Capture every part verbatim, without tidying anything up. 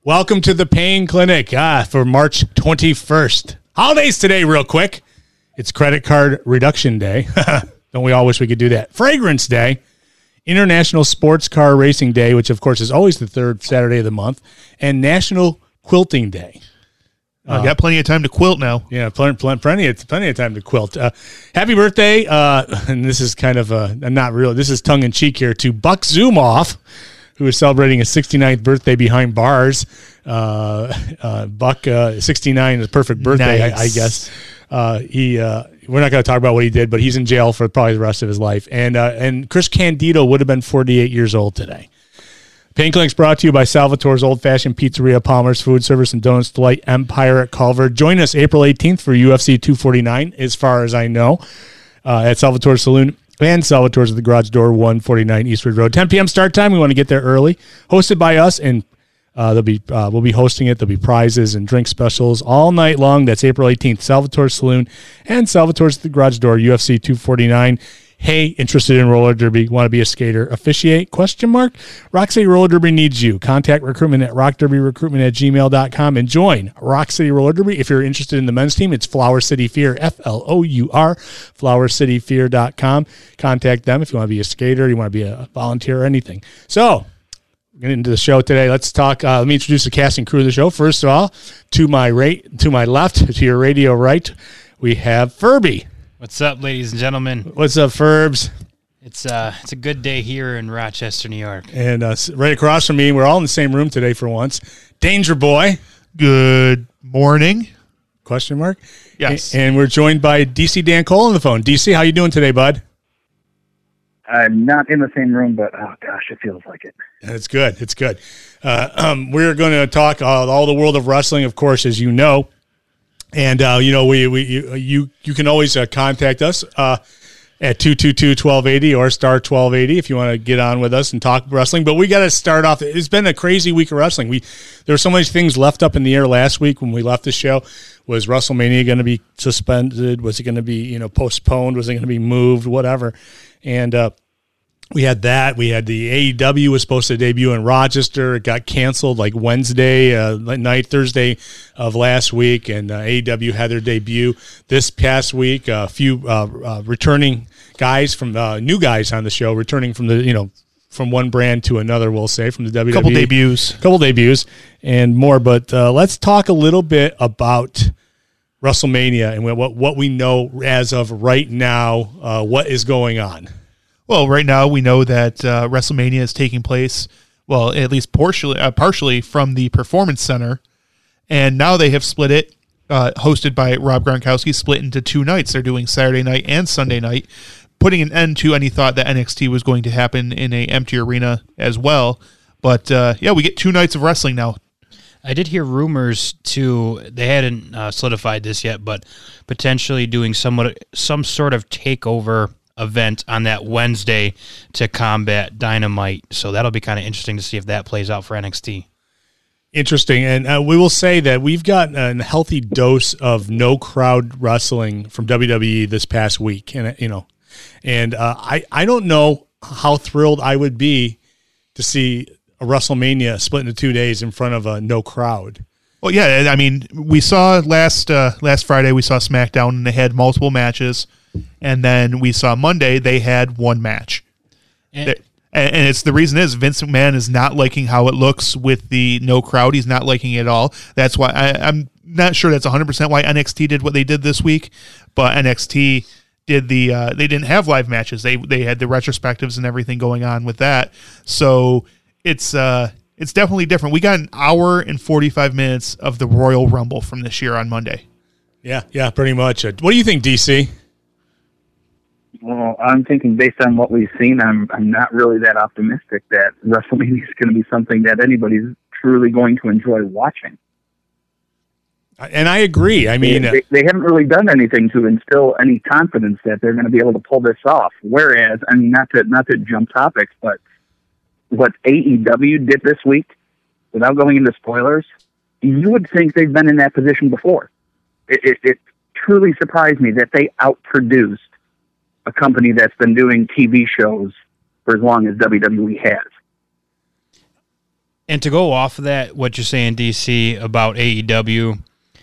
Welcome to the Pain Clinic ah, for March twenty-first. Holidays today, real quick. It's Credit Card Reduction Day. Don't we all wish we could do that? Fragrance Day. International Sports Car Racing Day, which, of course, is always the third Saturday of the month. And National Quilting Day. I uh, got plenty of time to quilt now. Yeah, plenty, plenty, of, plenty of time to quilt. Uh, happy birthday, uh, and this is kind of a, not real, this is tongue-in-cheek here, to Buck Zumoff, who is celebrating his sixty-ninth birthday behind bars. Uh, uh, Buck, uh, sixty-nine is a perfect birthday, nice. I, I guess. Uh, he, uh, we're not going to talk about what he did, but he's in jail for probably the rest of his life. And uh, and Chris Candido would have been forty-eight years old today. Pain Clinic's brought to you by Salvatore's Old Fashioned Pizzeria, Palmer's Food Service, and Donuts Delight, Empire at Culver. Join us April eighteenth for U F C two forty-nine, as far as I know, uh, at Salvatore's Saloon and Salvatore's at the Garage Door, one forty-nine Eastwood Road. ten p.m. start time. We want to get there early. Hosted by us, and uh, they'll be uh, we'll be hosting it. There'll be prizes and drink specials all night long. That's April eighteenth. Salvatore's Saloon and Salvatore's at the Garage Door, U F C two forty-nine. Hey, interested in roller derby, want to be a skater, officiate, question mark? Rock City Roller Derby needs you. Contact recruitment at rock derby recruitment at gmail dot com and join Rock City Roller Derby. If you're interested in the men's team, it's Flower City Fear, F L O U R, flower city fear dot com. Contact them if you want to be a skater, you want to be a volunteer, or anything. So, get into the show today. Let's talk. Uh, let me introduce the cast and crew of the show. First of all, to my right, to my left, to your radio right, we have Furby. What's up, ladies and gentlemen? What's up, Furbs? It's uh, it's a good day here in Rochester, New York. And uh, right across from me, we're all in the same room today for once. Danger Boy. Good morning. Question mark? Yes. And, and we're joined by D C Dan Cole on the phone. D C, how you doing today, bud? I'm not in the same room, but oh gosh, it feels like it. It's good. It's good. Uh, um, we're going to talk uh, all the world of wrestling, of course, as you know. And, uh, you know, we, we you, you, you can always uh, contact us uh, at two two two, one two eight zero or star twelve eighty if you want to get on with us and talk wrestling. But we got to start off. It's been a crazy week of wrestling. We There were so many things left up in the air last week when we left the show. Was WrestleMania going to be suspended? Was it going to be, you know, postponed? Was it going to be moved? Whatever. And, uh, we had that. We had the A E W was supposed to debut in Rochester. It got canceled like Wednesday uh, night, Thursday of last week, and uh, A E W had their debut this past week. A few uh, uh, returning guys from uh, new guys on the show, returning from the you know from one brand to another. We'll say from the W W E. Couple debuts, couple debuts, and more. But uh, let's talk a little bit about WrestleMania and what what we know as of right now. Uh, what is going on? Well, right now we know that uh, WrestleMania is taking place, well, at least partially, uh, partially from the Performance Center, and now they have split it, uh, hosted by Rob Gronkowski, split into two nights. They're doing Saturday night and Sunday night, putting an end to any thought that N X T was going to happen in a empty arena as well. But, uh, yeah, we get two nights of wrestling now. I did hear rumors, too, they hadn't uh, solidified this yet, but potentially doing somewhat some sort of takeover event on that Wednesday to combat Dynamite. So that'll be kind of interesting to see if that plays out for N X T. Interesting. And uh, we will say that we've gotten a healthy dose of no crowd wrestling from W W E this past week. And, you know, and uh, I, I don't know how thrilled I would be to see a WrestleMania split into two days in front of a no crowd. Well, yeah, I mean, we saw last, uh, last Friday, we saw SmackDown and they had multiple matches. And then we saw Monday, they had one match. And, and it's the reason is Vince McMahon is not liking how it looks with the no crowd. He's not liking it at all. That's why I, I'm not sure that's one hundred percent why N X T did what they did this week. But N X T did the, uh, they didn't have live matches. They they had the retrospectives and everything going on with that. So it's, uh, it's definitely different. We got an hour and forty-five minutes of the Royal Rumble from this year on Monday. Yeah, yeah, pretty much. What do you think, D C? Well, I'm thinking based on what we've seen, I'm I'm not really that optimistic that WrestleMania is going to be something that anybody's truly going to enjoy watching. And I agree. I mean, they, they, they haven't really done anything to instill any confidence that they're going to be able to pull this off. Whereas, I mean, not to not to jump topics, but what A E W did this week, without going into spoilers, you would think they've been in that position before. It, it, it truly surprised me that they outproduced a company that's been doing T V shows for as long as W W E has. And to go off of that, what you're saying, D C, about A E W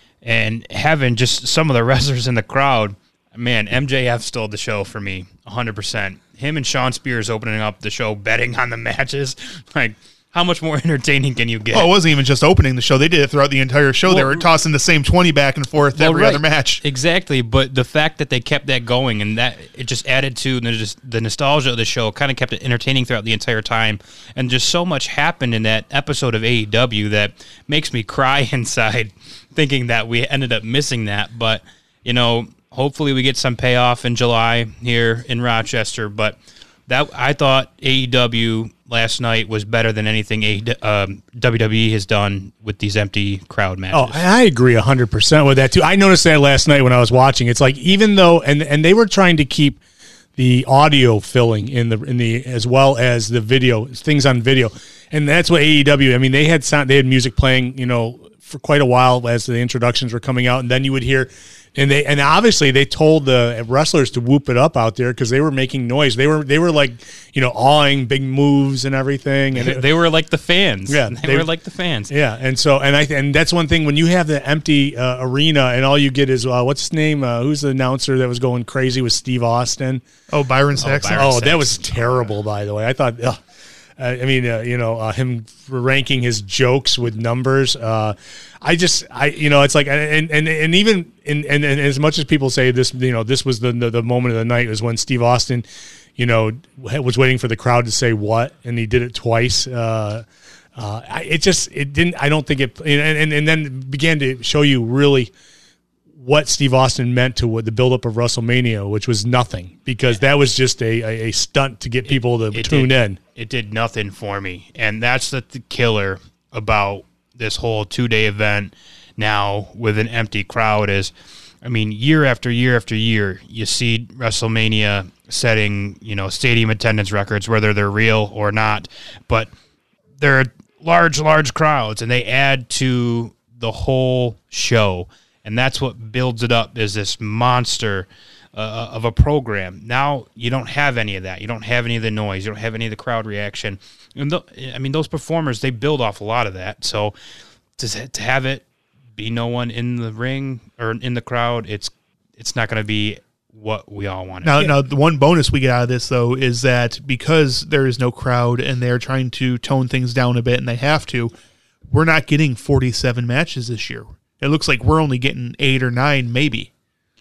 and having just some of the wrestlers in the crowd, man, M J F stole the show for me, one hundred percent. Him and Shawn Spears opening up the show, betting on the matches. Like, how much more entertaining can you get? Oh, it wasn't even just opening the show. They did it throughout the entire show. Well, they were tossing the same twenty back and forth well, every right. other match. Exactly, but the fact that they kept that going and that it just added to the, just the nostalgia of the show, kind of kept it entertaining throughout the entire time. And just so much happened in that episode of A E W that makes me cry inside thinking that we ended up missing that. But, you know, hopefully we get some payoff in July here in Rochester. But that I thought A E W last night was better than anything a, um, W W E has done with these empty crowd matches. Oh, I agree one hundred percent with that, too. I noticed that last night when I was watching. It's like even though – and and they were trying to keep the audio filling in the in the as well as the video, things on video. And that's what A E W – I mean, they had sound, they had music playing, you know, for quite a while as the introductions were coming out. And then you would hear – And they and obviously they told the wrestlers to whoop it up out there because they were making noise. They were they were like, you know, awing big moves and everything. And it, they were like the fans. Yeah, they, they were like the fans. Yeah, and so and I and that's one thing when you have the empty uh, arena and all you get is uh, what's his name? Uh, who's the announcer that was going crazy with Steve Austin? Oh, Byron Saxton. Oh, Byron oh Saxton. That was terrible. By the way, I thought. Ugh. I mean, uh, you know, uh, him ranking his jokes with numbers. Uh, I just, I, you know, it's like, and and and even, and and as much as people say this, you know, this was the, the the moment of the night was when Steve Austin, you know, was waiting for the crowd to say what, and he did it twice. Uh, uh, it just, it didn't. I don't think it, and and, and then began to show you really what Steve Austin meant to what the buildup of WrestleMania, which was nothing, because that was just a, a, a stunt to get people to it tune did, in. It did nothing for me. And that's the, the killer about this whole two-day event now with an empty crowd is, I mean, year after year after year, you see WrestleMania setting, you know, stadium attendance records, whether they're real or not, but they're large, large crowds, and they add to the whole show. And that's what builds it up is this monster uh, of a program. Now you don't have any of that. You don't have any of the noise. You don't have any of the crowd reaction. And th- I mean, those performers, they build off a lot of that. So to, to have it be no one in the ring or in the crowd, it's it's not going to be what we all want. Now, now, the one bonus we get out of this, though, is that because there is no crowd and they're trying to tone things down a bit, and they have to, we're not getting forty-seven matches this year. It looks like we're only getting eight or nine, maybe.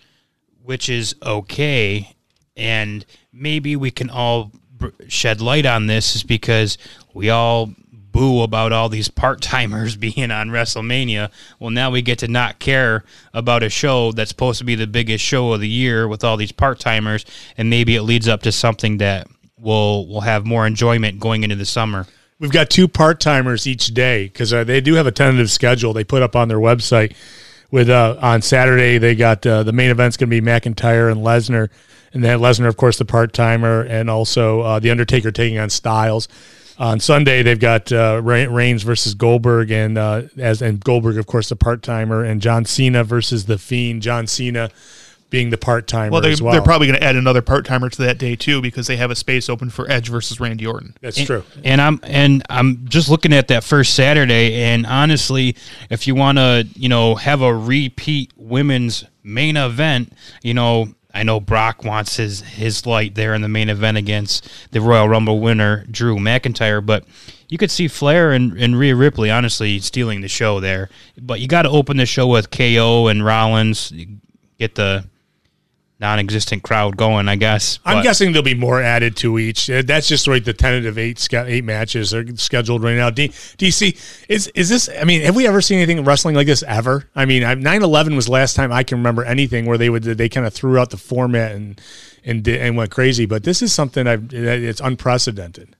Which is okay, and maybe we can all shed light on this is because we all boo about all these part-timers being on WrestleMania. Well, now we get to not care about a show that's supposed to be the biggest show of the year with all these part-timers, and maybe it leads up to something that will will have more enjoyment going into the summer. We've got two part-timers each day because uh, they do have a tentative schedule they put up on their website. With uh, on Saturday, they got uh, the main event's going to be McIntyre and Lesnar. And then Lesnar, of course, the part-timer, and also uh, The Undertaker taking on Styles. On Sunday, they've got uh, Reigns versus Goldberg, and uh, as and Goldberg, of course, the part-timer, and John Cena versus The Fiend. John Cena being the part-timer well, they, as well. They're probably going to add another part-timer to that day, too, because they have a space open for Edge versus Randy Orton. That's and, true. And I'm and I'm just looking at that first Saturday, and honestly, if you want to, you know, have a repeat women's main event, you know, I know Brock wants his, his light there in the main event against the Royal Rumble winner, Drew McIntyre, but you could see Flair and, and Rhea Ripley, honestly, stealing the show there. But you got to open the show with K O and Rollins, get the non-existent crowd going, I guess. I'm but. guessing there'll be more added to each. That's just right. The tentative eight eight matches are scheduled right now. D, DC is is this? I mean, have we ever seen anything wrestling like this ever? I mean, nine eleven was the last time I can remember anything where they would they kind of threw out the format and and and went crazy. But this is something I've it's unprecedented.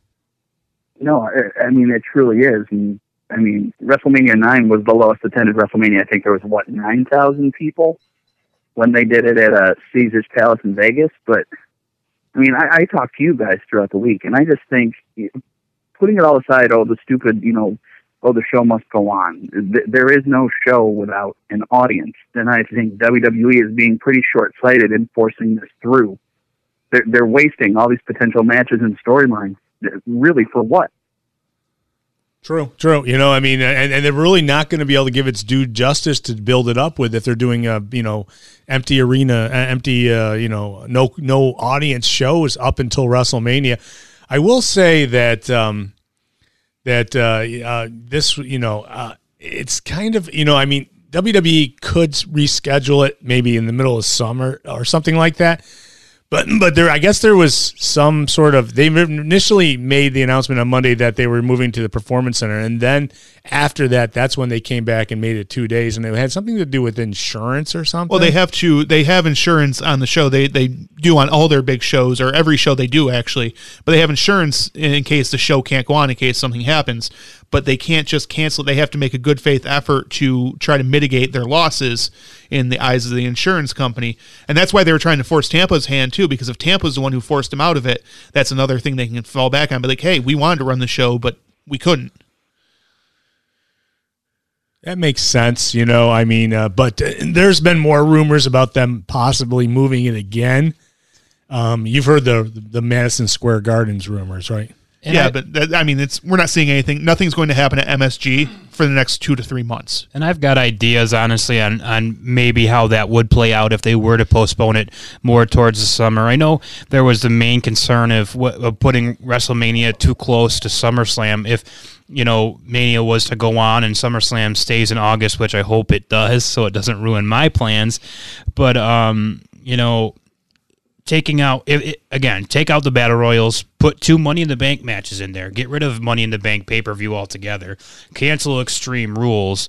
No, I, I mean it truly is. And I mean, WrestleMania nine was the lowest attended WrestleMania. I think there was what nine thousand people when they did it at uh, Caesar's Palace in Vegas. But, I mean, I, I talk to you guys throughout the week, and I just think, putting it all aside, oh, the stupid, you know, oh, the show must go on. Th- there is no show without an audience. And I think W W E is being pretty short-sighted in forcing this through. They're, they're wasting all these potential matches and storylines. Really, for what? True, true. You know, I mean, and, and they're really not going to be able to give its due justice to build it up with if they're doing a, you know, empty arena, uh, empty, uh, you know, no no audience shows up until WrestleMania. I will say that um, that uh, uh, this, you know, uh, it's kind of, you know, I mean, W W E could reschedule it maybe in the middle of summer or something like that. But but there, I guess there was some sort of, they initially made the announcement on Monday that they were moving to the Performance Center. And then after that, that's when they came back and made it two days. And it had something to do with insurance or something. Well, they have to, they have insurance on the show. They they do on all their big shows, or every show they do actually. But they have insurance in case the show can't go on, in case something happens. But they can't just cancel. They have to make a good faith effort to try to mitigate their losses in the eyes of the insurance company. And that's why they were trying to force Tampa's hand too, because if Tampa's the one who forced them out of it, that's another thing they can fall back on. But like, hey, we wanted to run the show, but we couldn't. That makes sense, you know, I mean, uh, but uh, there's been more rumors about them possibly moving it again. Um, you've heard the the Madison Square Gardens rumors, right? And yeah, I, but that, I mean, it's we're not seeing anything. Nothing's going to happen at M S G for the next two to three months. And I've got ideas, honestly, on, on maybe how that would play out if they were to postpone it more towards the summer. I know there was the main concern of, of putting WrestleMania too close to SummerSlam. If, you know, Mania was to go on and SummerSlam stays in August, which I hope it does, so it doesn't ruin my plans. But, um, you know... Taking out, it, it, again, take out the Battle Royals, put two Money in the Bank matches in there, get rid of Money in the Bank pay-per-view altogether, cancel Extreme Rules,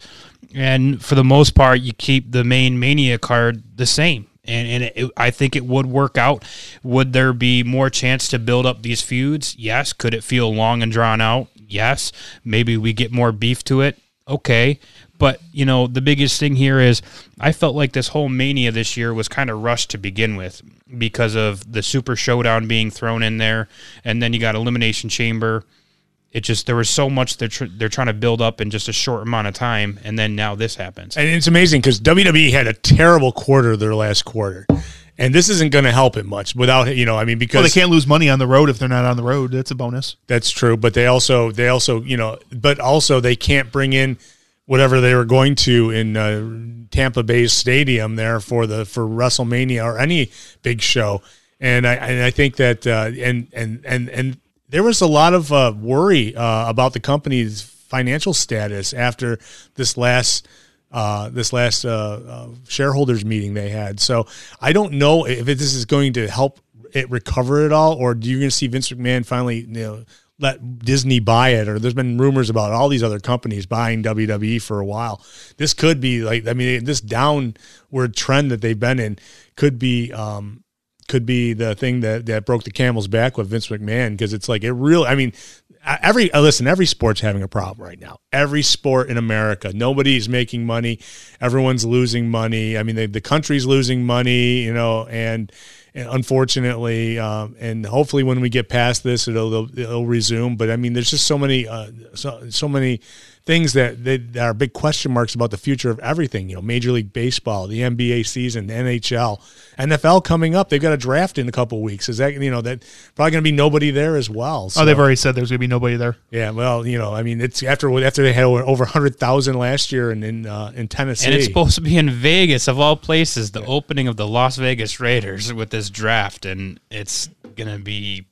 and for the most part, you keep the main Mania card the same. And, and it, I think it would work out. Would there be more chance to build up these feuds? Yes. Could it feel long and drawn out? Yes. Maybe we get more beef to it? Okay. But, you know, the biggest thing here is I felt like this whole Mania this year was kind of rushed to begin with because of the Super Showdown being thrown in there, and then you got Elimination Chamber. It just, there was so much they're, tr- they're trying to build up in just a short amount of time, and then now this happens. And it's amazing because W W E had a terrible quarter their last quarter. And this isn't going to help it much without, you know, I mean, because well, they can't lose money on the road if they're not on the road. That's a bonus. That's true. But they also, they also, you know, but also they can't bring in whatever they were going to in uh, Tampa Bay Stadium there for the for WrestleMania or any big show, and I and I think that uh, and and and and there was a lot of uh, worry uh, about the company's financial status after this last uh, this last uh, uh, shareholders meeting they had. So I don't know if this is going to help it recover it all, or do you going to see Vince McMahon finally, you know, let Disney buy it, or there's been rumors about all these other companies buying W W E for a while. This could be like, I mean, this downward trend that they've been in could be, um, could be the thing that, that broke the camel's back with Vince McMahon. Cause it's like, it really, I mean, every, uh, listen, every sport's having a problem right now. Every sport in America, nobody's making money. Everyone's losing money. I mean, they, the country's losing money, you know, and, And unfortunately, um, and hopefully when we get past this, it'll it'll, it'll resume. But I mean, there's just so many, uh, so, so many things that, that are big question marks about the future of everything. You know, Major League Baseball, the N B A season, the N H L, N F L coming up. They've got a draft in a couple of weeks. Is that, you know, that probably going to be nobody there as well. So, oh, they've already said there's going to be nobody there. Yeah, well, you know, I mean, it's after after they had over, over one hundred thousand last year in in, uh, in Tennessee, and it's supposed to be in Vegas of all places, the yeah. opening of the Las Vegas Raiders with this draft, and it's going to be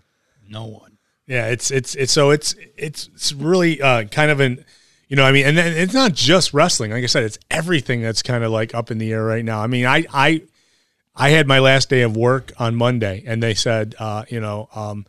no one. Yeah, it's it's it's so it's it's it's really uh, kind of an, you know, I mean, and it's not just wrestling. Like I said, it's everything that's kind of like up in the air right now. I mean, I I I had my last day of work on Monday, and they said, uh, you know, um,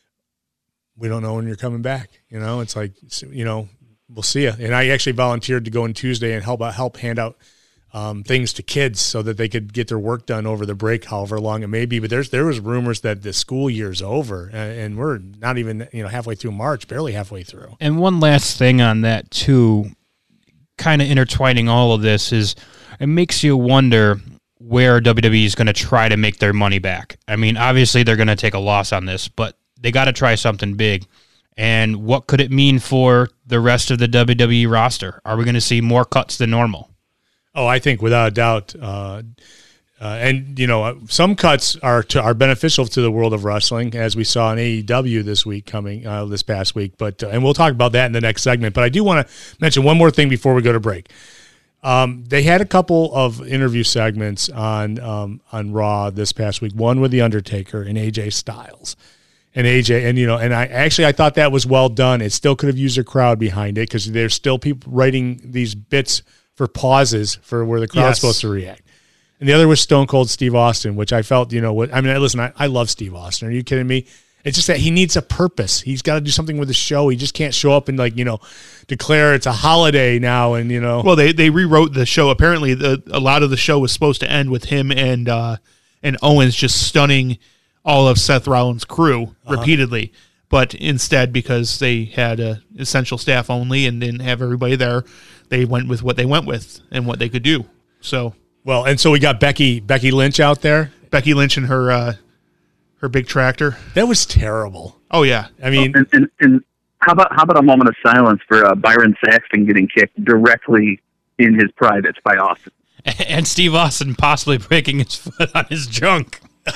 we don't know when you're coming back. You know, it's like, you know, we'll see you. And I actually volunteered to go on Tuesday and help help hand out Um, things to kids so that they could get their work done over the break, however long it may be. But there's there was rumors that the school year's over, and, and we're not even, you know, halfway through March, barely halfway through. And one last thing on that too, kind of intertwining all of this, is it makes you wonder where W W E is going to try to make their money back. I mean, obviously they're going to take a loss on this, but they got to try something big. And what could it mean for the rest of the W W E roster? Are we going to see more cuts than normal? Oh, I think without a doubt, uh, Uh, and you know, some cuts are to, are beneficial to the world of wrestling, as we saw in A E W this week coming uh, this past week. But uh, and we'll talk about that in the next segment. But I do want to mention one more thing before we go to break. Um, they had a couple of interview segments on um, on Raw this past week. One with the Undertaker and A J Styles, and A J, and you know, and I actually I thought that was well done. It still could have used a crowd behind it because there's still people writing these bits for pauses for where the crowd's Yes. supposed to react. And the other was Stone Cold Steve Austin, which I felt, you know, what I mean, listen, I, I love Steve Austin. Are you kidding me? It's just that he needs a purpose. He's got to do something with the show. He just can't show up and, like, you know, declare it's a holiday now and, you know. Well, they, they rewrote the show. Apparently, the, a lot of the show was supposed to end with him and uh, and Owens just stunning all of Seth Rollins' crew uh-huh. repeatedly. But instead, because they had uh, essential staff only and didn't have everybody there, they went with what they went with and what they could do. So... Well, and so we got Becky Becky Lynch out there. Becky Lynch and her uh, her big tractor. That was terrible. Oh yeah, I mean, and, and, and how about how about a moment of silence for uh, Byron Saxton getting kicked directly in his privates by Austin, and Steve Austin possibly breaking his foot on his junk.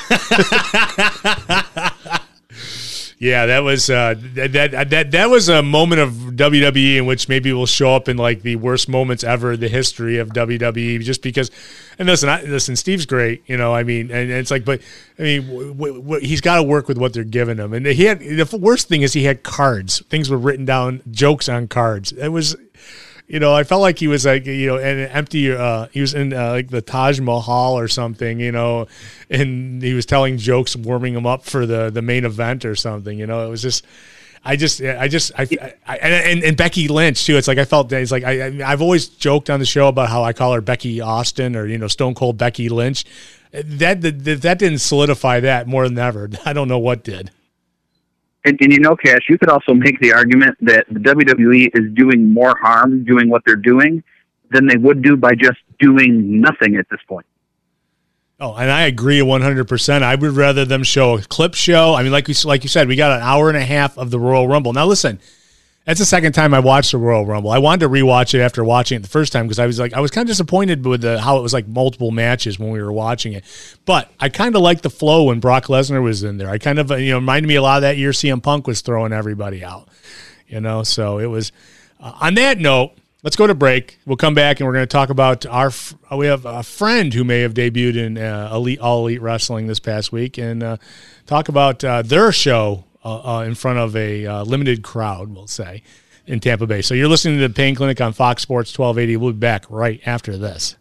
Yeah, that was uh, that, that that that was a moment of W W E in which maybe will show up in like the worst moments ever in the history of W W E. Just because, and listen, I, listen, Steve's great, you know. I mean, and, and it's like, but I mean, w- w- w- he's got to work with what they're giving him. And he had the worst thing is he had cards. Things were written down, jokes on cards. It was. You know, I felt like he was like, you know, in an empty, uh, he was in uh, like the Taj Mahal or something, you know, and he was telling jokes, warming him up for the, the main event or something, you know, it was just, I just, I just, I, I and, and Becky Lynch too. It's like, I felt that it's like, I, I've always joked on the show about how I call her Becky Austin or, you know, Stone Cold Becky Lynch. That, that, that didn't solidify that more than ever. I don't know what did. And, and you know, Cash, you could also make the argument that the W W E is doing more harm doing what they're doing than they would do by just doing nothing at this point. Oh, and I agree one hundred percent. I would rather them show a clip show. I mean, like we like you said, we got an hour and a half of the Royal Rumble. Now, listen, that's the second time I watched the Royal Rumble. I wanted to rewatch it after watching it the first time because I was like, I was kind of disappointed with the, how it was like multiple matches when we were watching it. But I kind of liked the flow when Brock Lesnar was in there. I kind of, you know, reminded me a lot of that year C M Punk was throwing everybody out, you know. So it was. Uh, on that note, let's go to break. We'll come back and we're going to talk about our. We have a friend who may have debuted in uh, Elite All Elite Wrestling this past week and uh, talk about uh, their show. Uh, uh, in front of a uh, limited crowd, we'll say, in Tampa Bay. So you're listening to the Pain Clinic on Fox Sports twelve eighty. We'll be back right after this.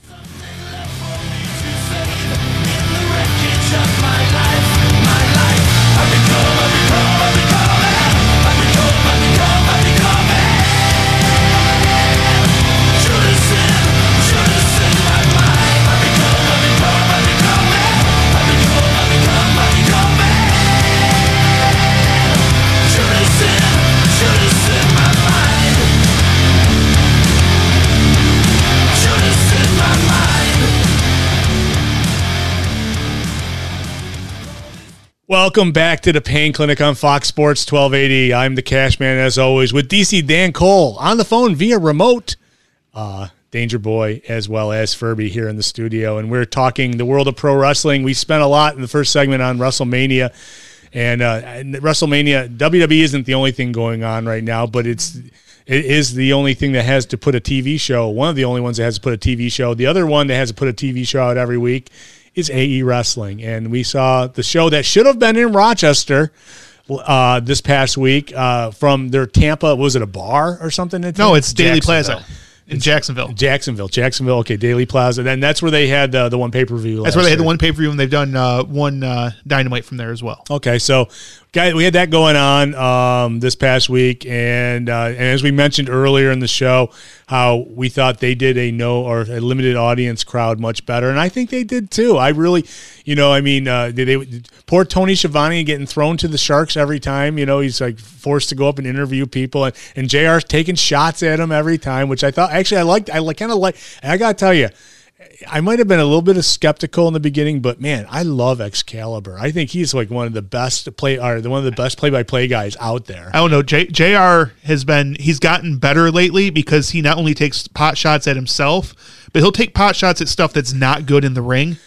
Welcome back to the Pain Clinic on Fox Sports twelve eighty. I'm the Cash Man, as always, with D C Dan Cole on the phone via remote. Uh, Danger Boy, as well as Furby here in the studio. And we're talking the world of pro wrestling. We spent a lot in the first segment on WrestleMania. And, uh, and WrestleMania, W W E isn't the only thing going on right now, but it's it is the only thing that has to put a T V show, one of the only ones that has to put a T V show. The other one that has to put a T V show out every week is A E Wrestling. And we saw the show that should have been in Rochester uh, this past week uh, from their Tampa. Was it a bar or something? No, it's Daily Plaza in Jacksonville. Jacksonville. Jacksonville. Okay, Daily Plaza. Then that's where they had uh, the one pay-per-view. That's where they had the one pay-per-view, and they've done uh, one uh, Dynamite from there as well. Okay, so guys, we had that going on um, this past week, and uh, and as we mentioned earlier in the show, how we thought they did a no or a limited audience crowd much better, and I think they did too. I really, you know, I mean, uh, they, they poor Tony Schiavone getting thrown to the sharks every time. You know, he's like forced to go up and interview people, and, and J R's taking shots at him every time, which I thought actually I liked. I kind of like. I gotta tell you, I might have been a little bit of skeptical in the beginning, but man, I love Excalibur. I think he's like one of the best play, or the one of the best play-by-play guys out there. I don't know. J- JR has been he's gotten better lately because he not only takes pot shots at himself, but he'll take pot shots at stuff that's not good in the ring,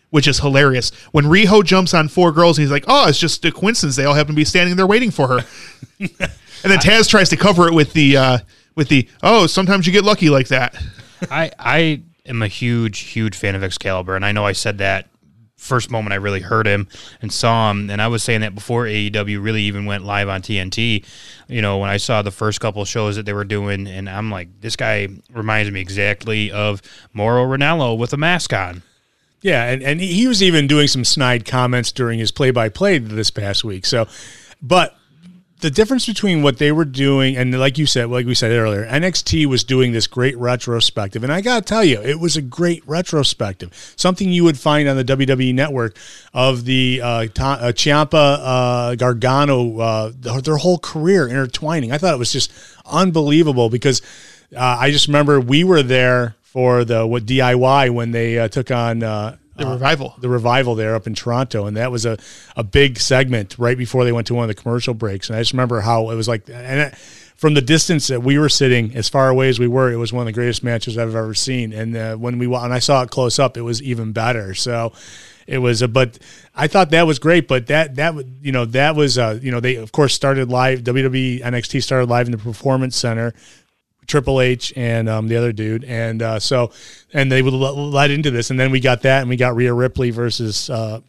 which is hilarious. When Riho jumps on four girls, and he's like, "Oh, it's just a coincidence. They all happen to be standing there waiting for her." And then Taz tries to cover it with the uh, with the, "Oh, sometimes you get lucky like that." I I am a huge huge fan of Excalibur, and I know I said that first moment I really heard him and saw him, and I was saying that before A E W really even went live on T N T. You know, when I saw the first couple of shows that they were doing, and I'm like, this guy reminds me exactly of Mauro Ranallo with a mask on. Yeah, and, and he was even doing some snide comments during his play-by-play this past week. So, but the difference between what they were doing, and like you said, like we said earlier, N X T was doing this great retrospective, and I got to tell you, it was a great retrospective, something you would find on the W W E Network of the uh, Ta- uh, Ciampa, uh, Gargano, uh, their, their whole career intertwining. I thought it was just unbelievable because uh, I just remember we were there for the what D I Y when they uh, took on uh, The Revival. Uh, the Revival there up in Toronto, and that was a, a big segment right before they went to one of the commercial breaks. And I just remember how it was like, and it, from the distance that we were sitting, as far away as we were, it was one of the greatest matches I've ever seen. And uh, when we when I saw it close up, it was even better. So it was a, but I thought that was great. But that that you know that was uh, you know they of course started live. W W E N X T started live in the Performance Center. Triple H and um, the other dude, and uh, so and they would led into this, and then we got that, and we got Rhea Ripley versus uh,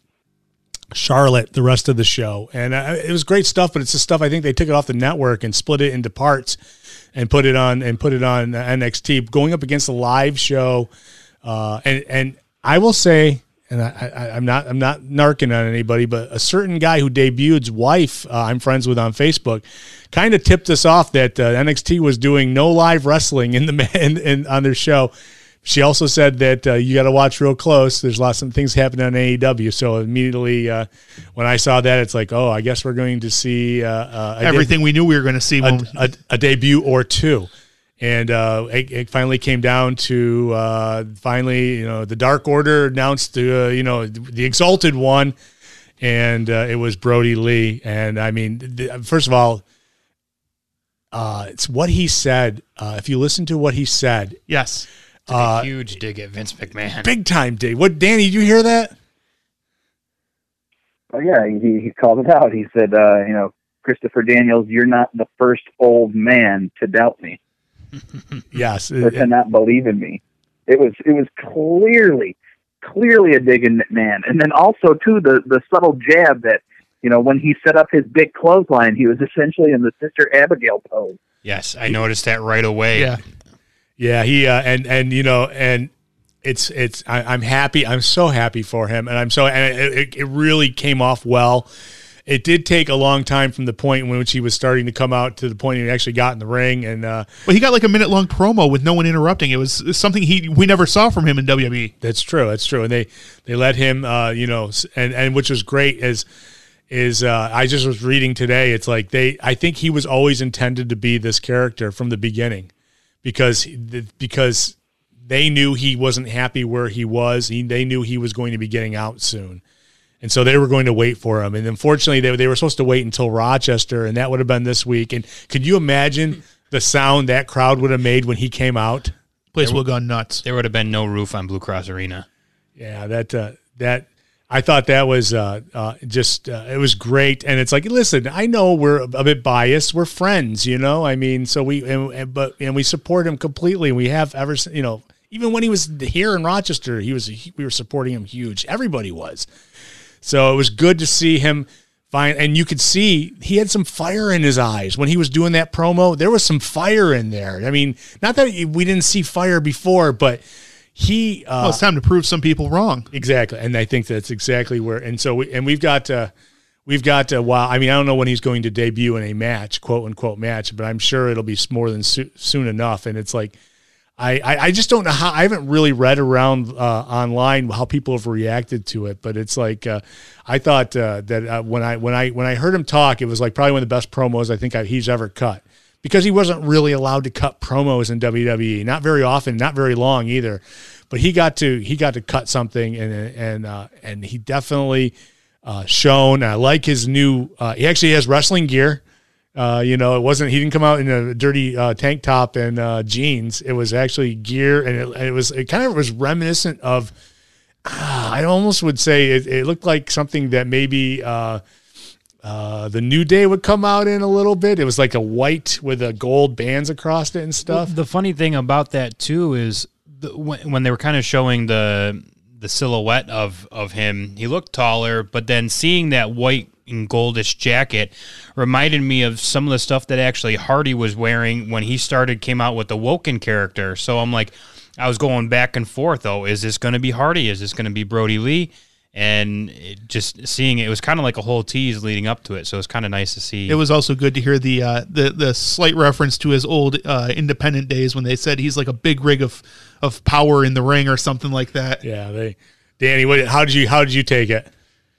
Charlotte the rest of the show, and uh, it was great stuff. But it's the stuff I think they took it off the network and split it into parts, and put it on and put it on N X T, going up against a live show, uh, and and I will say. And I, I, I'm not I'm not narking on anybody, but a certain guy who debuted, wife, uh, I'm friends with on Facebook, kind of tipped us off that uh, N X T was doing no live wrestling in the in, in, on their show. She also said that uh, you got to watch real close. There's lots of things happening on A E W. So immediately uh, when I saw that, it's like, oh, I guess we're going to see uh, uh, everything deb- we knew we were going to see. A, a, a debut or two. And uh, it, it finally came down to uh, finally, you know, the Dark Order announced the, uh, you know, the Exalted One, and uh, it was Brody Lee. And I mean, the, first of all, uh, it's what he said. Uh, if you listen to what he said, yes, it's uh, a huge dig at Vince McMahon, big time dig. What, Danny? Did you hear that? Oh yeah, he he called it out. He said, uh, you know, Christopher Daniels, you're not the first old man to doubt me. Yes, or to not believe in me. It was it was clearly, clearly a dig in McMahon, and then also too the the subtle jab that, you know, when he set up his big clothesline, he was essentially in the Sister Abigail pose. Yes, I noticed that right away. Yeah, yeah. He uh, and and you know and it's it's I, I'm happy. I'm so happy for him, and I'm so and it, it really came off well. It did take a long time from the point in which he was starting to come out to the point he actually got in the ring. And uh, well, he got like a minute long promo with no one interrupting. It was something he we never saw from him in W W E. That's true. That's true. And they, they let him, uh, you know, and, and which was great is, is uh, I just was reading today. It's like they, I think he was always intended to be this character from the beginning because, because they knew he wasn't happy where he was. He, they knew he was going to be getting out soon. And so they were going to wait for him. And unfortunately, they, they were supposed to wait until Rochester, and that would have been this week. And could you imagine the sound that crowd would have made when he came out? Place would have gone nuts. There would have been no roof on Blue Cross Arena. Yeah, that uh, that I thought that was uh, uh, just uh, it was great. And it's like, listen, I know we're a bit biased. We're friends, you know. I mean, so we and, and, but and we support him completely. We have ever, you know, even when he was here in Rochester, he was we were supporting him huge. Everybody was. So it was good to see him find, and you could see he had some fire in his eyes when he was doing that promo. There was some fire in there. I mean, not that we didn't see fire before, but he. Uh, well, it's time to prove some people wrong. Exactly, and I think that's exactly where. And so, we, and we've got, uh, we've got. Uh, wow, I mean, I don't know when he's going to debut in a match, quote unquote match, but I'm sure it'll be more than so, soon enough. And it's like. I, I just don't know how. I haven't really read around uh, online how people have reacted to it, but it's like uh, I thought uh, that uh, when I when I when I heard him talk, it was like probably one of the best promos I think I, he's ever cut, because he wasn't really allowed to cut promos in W W E, not very often, not very long either, but he got to he got to cut something, and and uh, and he definitely uh, shone. I like his new. Uh, he actually has wrestling gear. Uh, you know, it wasn't, he didn't come out in a dirty uh, tank top and uh, jeans. It was actually gear, and it, it was, it kind of was reminiscent of I almost would say it, it looked like something that maybe uh, uh, the New Day would come out in a little bit. It was like a white with a gold bands across it and stuff. The funny thing about that too is the, when, when they were kind of showing the the silhouette of of him, he looked taller, but then seeing that white and goldish jacket reminded me of some of the stuff that actually Hardy was wearing when he started came out with the Woken character. So I'm like, I was going back and forth. Oh, is this going to be Hardy? Is this going to be Brody Lee? And it just seeing it, it was kind of like a whole tease leading up to it. So it's kind of nice to see. It was also good to hear the uh, the the slight reference to his old uh, independent days when they said he's like a big rig of of power in the ring or something like that. Yeah, they. Danny, what? How did you how did you take it?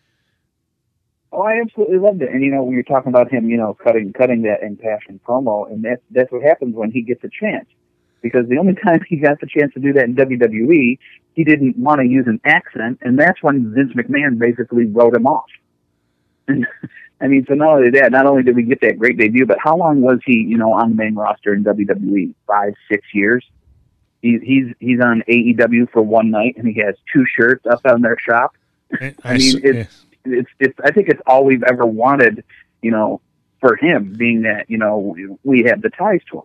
Oh, I absolutely loved it. And, you know, we were talking about him, you know, cutting cutting that impassioned promo, and that's, that's what happens when he gets a chance. Because the only time he got the chance to do that in W W E, he didn't want to use an accent, and that's when Vince McMahon basically wrote him off. And, I mean, so not only that, not only did we get that great debut, but how long was he, you know, on the main roster in W W E? Five, six years? He's he's he's on A E W for one night, and he has two shirts up on their shop. I, I mean, it's, yeah. it's it's. I think it's all we've ever wanted, you know, for him, being that, you know, we have the ties to him.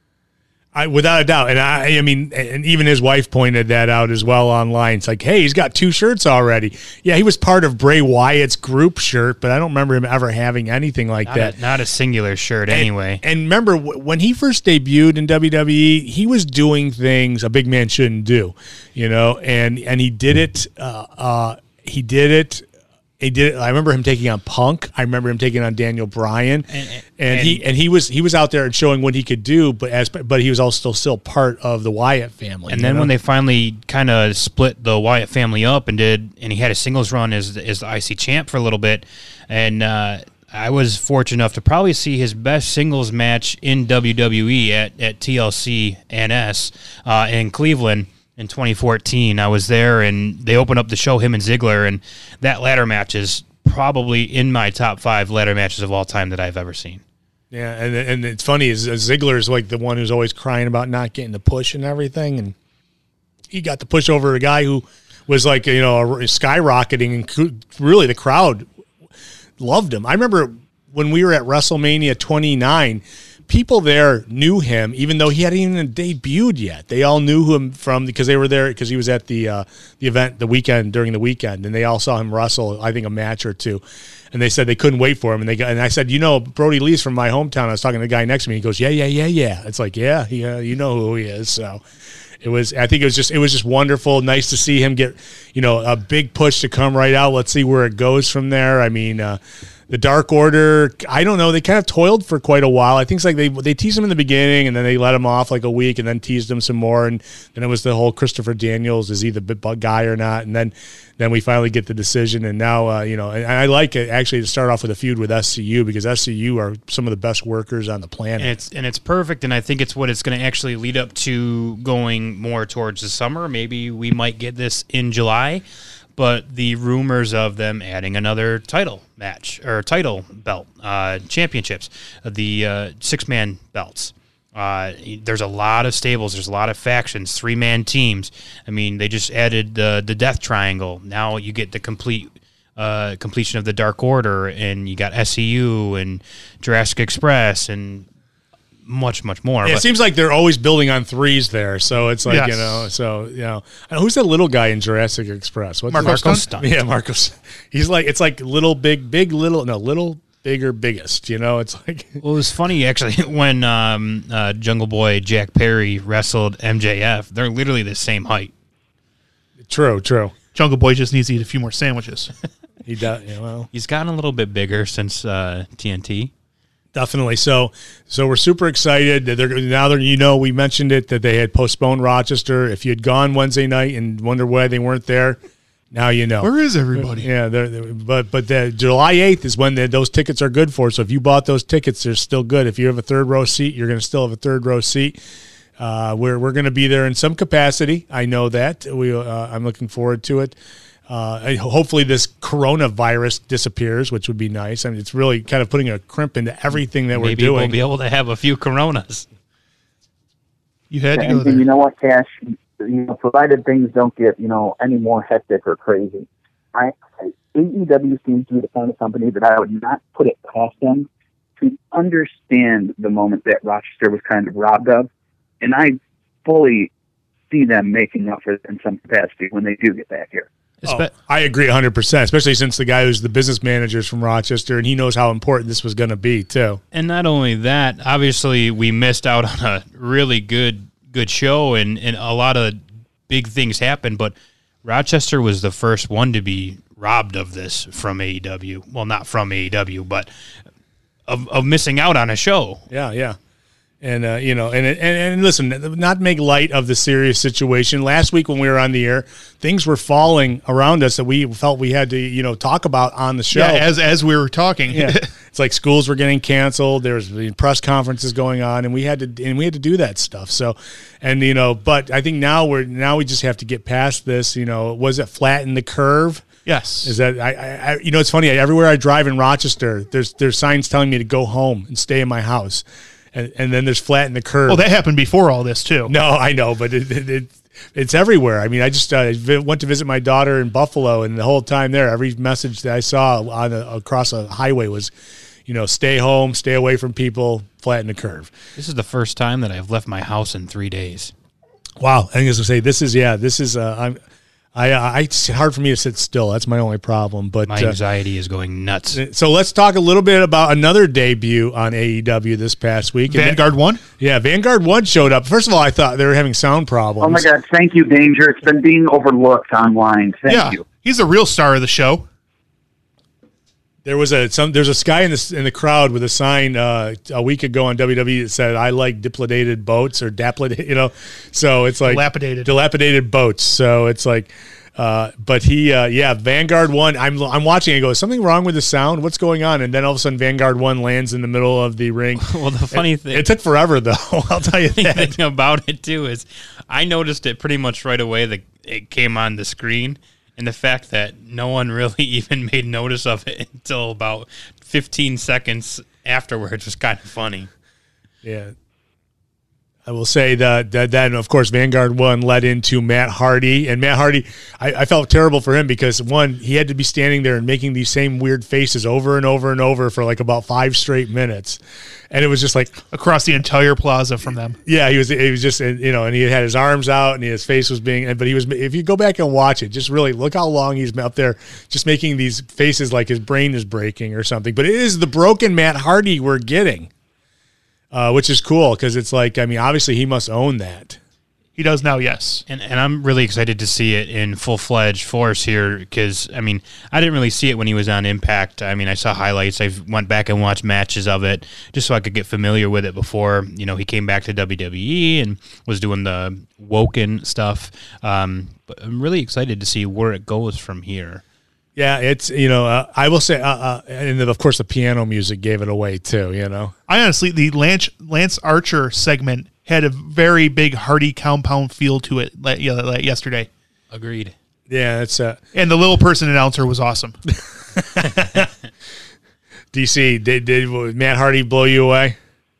I, without a doubt, and I, I mean, and even his wife pointed that out as well online. It's like, hey, he's got two shirts already. Yeah, he was part of Bray Wyatt's group shirt, but I don't remember him ever having anything like not that. A, not a singular shirt, and, anyway. And remember, w- when he first debuted in W W E, he was doing things a big man shouldn't do, you know, and and he did it. Uh, uh, he did it. He did. I remember him taking on Punk. I remember him taking on Daniel Bryan, and, and, and he and he was he was out there and showing what he could do. But as but he was also still part of the Wyatt family. And then know? when they finally kind of split the Wyatt family up and did, and he had a singles run as as the I C champ for a little bit, and uh, I was fortunate enough to probably see his best singles match in W W E at at T L C N S uh, in Cleveland. In twenty fourteen, I was there, and they opened up the show, him and Ziggler, and that ladder match is probably in my top five ladder matches of all time that I've ever seen. Yeah, and and it's funny, is Ziggler is like the one who's always crying about not getting the push and everything, and he got the push over a guy who was like, you know, skyrocketing, and really the crowd loved him. I remember when we were at WrestleMania twenty-nine, people there knew him, even though he hadn't even debuted yet. They all knew him from because they were there because he was at the uh, the event the weekend during the weekend, and they all saw him wrestle. I think a match or two, and they said they couldn't wait for him. And they got, and I said, you know, Brody Lee's from my hometown. I was talking to the guy next to me. He goes, yeah, yeah, yeah, yeah. It's like, yeah, yeah, you know who he is. So it was. I think it was just it was just wonderful. Nice to see him get, you know, a big push to come right out. Let's see where it goes from there. I mean. Uh, The Dark Order, I don't know. They kind of toiled for quite a while. I think it's like they they teased him in the beginning, and then they let him off like a week, and then teased him some more. And then it was the whole Christopher Daniels, is he the big guy or not? And then then we finally get the decision. And now, uh, you know, and I like it actually to start off with a feud with S C U, because S C U are some of the best workers on the planet. And it's and it's perfect, and I think it's what it's going to actually lead up to going more towards the summer. Maybe we might get this in July. But the rumors of them adding another title match or title belt, uh, championships, the uh, six-man belts. Uh, there's a lot of stables. There's a lot of factions, three-man teams. I mean, they just added the the Death Triangle. Now you get the complete uh, completion of the Dark Order, and you got S C U and Jurassic Express and much, much more. Yeah, but it seems like they're always building on threes there. So it's like, yes. you know, so, you know, and who's that little guy in Jurassic Express? What's Marco his- Stunt? Stunt. Yeah, Marcos. He's like, it's like little, big, big, little, no, little, bigger, biggest, you know, it's like. Well, it was funny, actually, when um, uh, Jungle Boy Jack Perry wrestled M J F. They're literally the same height. True, true. Jungle Boy just needs to eat a few more sandwiches. He does, you know. He's gotten a little bit bigger since uh, T N T. Definitely. So, so we're super excited that they're now that you know we mentioned it that they had postponed Rochester. If you had gone Wednesday night and wonder why they weren't there, now you know. Where is everybody? Yeah, they're, they're, but but the July eighth is when the, those tickets are good for. So if you bought those tickets, they're still good. If you have a third row seat, you're going to still have a third row seat. Uh, we're we're going to be there in some capacity. I know that. We uh, I'm looking forward to it. Uh, hopefully this coronavirus disappears, which would be nice. I mean, it's really kind of putting a crimp into everything that Maybe we're doing. we'll be able to have a few Coronas. You had to and, go and you there. know what, Cash? you know, provided things don't get, you know, any more hectic or crazy. I, I A E W seems to be the kind of company that I would not put it past them to understand the moment that Rochester was kind of robbed of, and I fully see them making up for it in some capacity when they do get back here. Oh, I agree one hundred percent, especially since the guy who's the business manager is from Rochester, and he knows how important this was going to be, too. And not only that, obviously we missed out on a really good good show, and, and a lot of big things happened, but Rochester was the first one to be robbed of this from A E W. Well, not from A E W, but of, of missing out on a show. Yeah, yeah. And, uh, you know, and, and and listen, not make light of the serious situation. Last week when we were on the air, things were falling around us that we felt we had to, you know, talk about on the show. Yeah, as as we were talking. Yeah. It's like schools were getting canceled. There was press conferences going on, and we had to and we had to do that stuff. So, and, you know, but I think now we're now we just have to get past this. You know, was it flatten the curve? Yes. Is that I, I? You know, it's funny. Everywhere I drive in Rochester, there's there's signs telling me to go home and stay in my house. And, and then there's flatten the curve. Well, that happened before all this, too. No, I know, but it, it, it it's everywhere. I mean, I just uh, went to visit my daughter in Buffalo, and the whole time there, every message that I saw on a, across a highway was, you know, stay home, stay away from people, flatten the curve. This is the first time that I've left my house in three days. Wow. I think I was going to say, this is, yeah, this is, uh, I'm, I, I, it's hard for me to sit still. That's my only problem. But my anxiety uh, is going nuts. So let's talk a little bit about another debut on A E W this past week. Vanguard One? Yeah, Vanguard One showed up. First of all, I thought they were having sound problems. Oh, my God. Thank you, Danger. It's been being overlooked online. Thank yeah, you. He's a real star of the show. There was a some. There's a guy in the in the crowd with a sign uh, a week ago on W W E that said, "I like dilapidated boats," or "dapidated," you know. So it's like dilapidated, dilapidated boats. So it's like, uh, but he, uh, yeah, Vanguard One. I'm I'm watching and go, is something wrong with the sound? What's going on? And then all of a sudden, Vanguard One lands in the middle of the ring. Well, the funny it, thing, it took forever though. I'll tell you that. The thing about it too is, I noticed it pretty much right away that it came on the screen. And the fact that no one really even made notice of it until about fifteen seconds afterwards was kind of funny. Yeah. I will say that, that then, of course, Vanguard One led into Matt Hardy. And Matt Hardy, I, I felt terrible for him because, one, he had to be standing there and making these same weird faces over and over and over for like about five straight minutes. And it was just like across the entire plaza from them. Yeah, he was. He was just, you know, and he had his arms out, and his face was being. But he was. If you go back and watch it, just really look how long he's up there, just making these faces like his brain is breaking or something. But it is the broken Matt Hardy we're getting, uh, which is cool because it's like, I mean, obviously he must own that. He does now, yes. And and I'm really excited to see it in full-fledged force here because, I mean, I didn't really see it when he was on Impact. I mean, I saw highlights. I went back and watched matches of it just so I could get familiar with it before, you know, he came back to W W E and was doing the Woken stuff. Um, but I'm really excited to see where it goes from here. Yeah, it's, you know, uh, I will say, uh, uh, and then, of course, the piano music gave it away, too, you know. I honestly, the Lance, Lance Archer segment had a very big Hardy compound feel to it like, yeah, like yesterday. Agreed. Yeah, it's uh, and the little person announcer was awesome. D C, did, did Matt Hardy blow you away?